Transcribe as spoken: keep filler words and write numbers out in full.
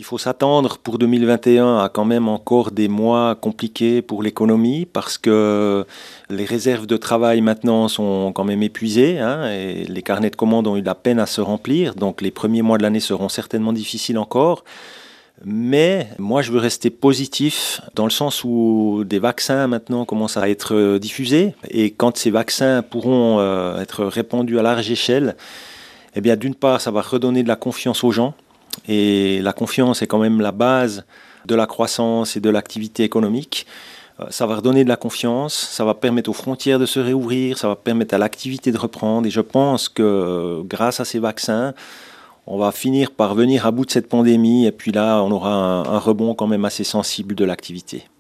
Il faut s'attendre pour deux mille vingt et un à quand même encore des mois compliqués pour l'économie parce que les réserves de travail maintenant sont quand même épuisées, hein, et les carnets de commandes ont eu de la peine à se remplir. Donc les premiers mois de l'année seront certainement difficiles encore. Mais moi, je veux rester positif dans le sens où des vaccins maintenant commencent à être diffusés. Et quand ces vaccins pourront euh, être répandus à large échelle, eh bien, d'une part, ça va redonner de la confiance aux gens. Et la confiance est quand même la base de la croissance et de l'activité économique. Euh, Ça va redonner de la confiance, ça va permettre aux frontières de se réouvrir, ça va permettre à l'activité de reprendre. Et je pense que euh, grâce à ces vaccins, on va finir par venir à bout de cette pandémie. Et puis là, on aura un, un rebond quand même assez sensible de l'activité.